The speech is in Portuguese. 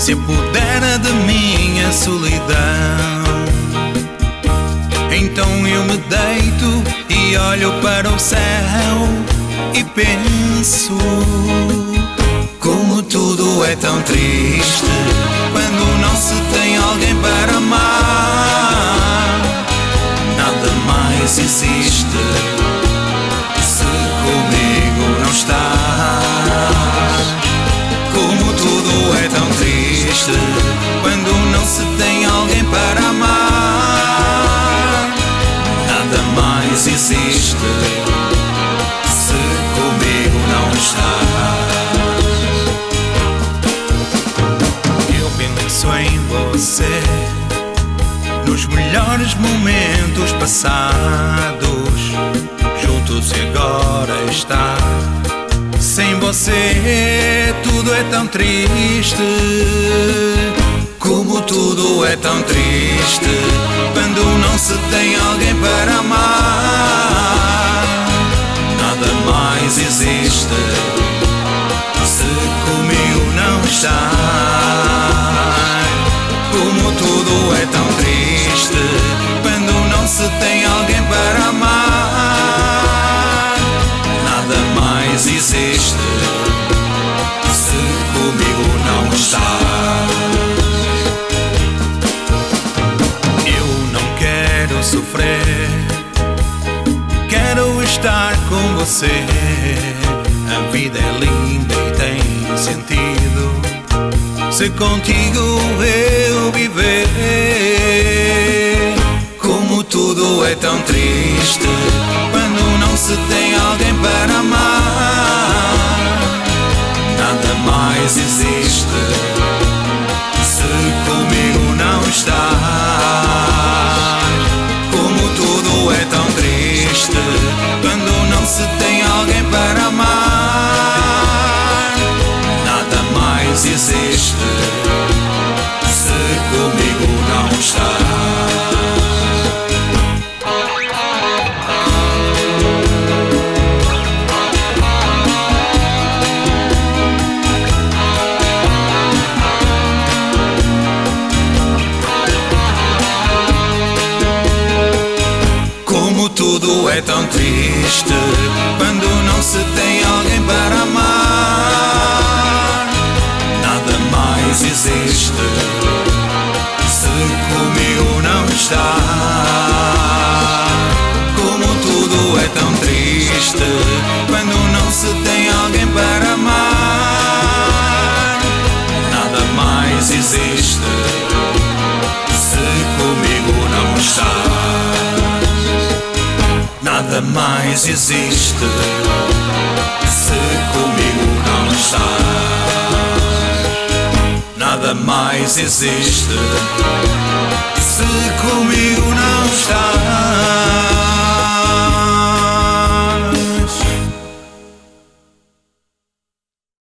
se apodera de minha solidão. Então eu me deito e olho para o céu e penso como tudo é tão triste quando não se tem alguém para amar. Nada mais existe se comigo não estás. Como tudo é tão triste quando não se tem alguém para amar. Nada mais existe se comigo não estás. Eu penso em você nos melhores momentos passados, juntos e agora está. Sem você tudo é tão triste. Como tudo é tão triste quando não se tem alguém para amar. Nada mais existe se comigo não estás. Como tudo é tão triste quando não se tem alguém para amar. Nada mais existe se comigo não estás. Eu não quero sofrer, quero estar com você. A vida é linda e tem sentido se contigo eu viver. Como tudo é tão triste quando não se tem alguém para amar. Nada mais existe se comigo não estás. Como tudo é tão triste quando não se tem alguém para amar. Nada mais existe se comigo não estás. Tudo é tão triste quando não se tem alguém para amar. Nada mais existe se comigo não estás. Como tudo é tão triste quando não se tem alguém para amar. Nada mais existe se comigo não estás. Nada mais existe se comigo não estás. Nada mais existe se comigo não estás.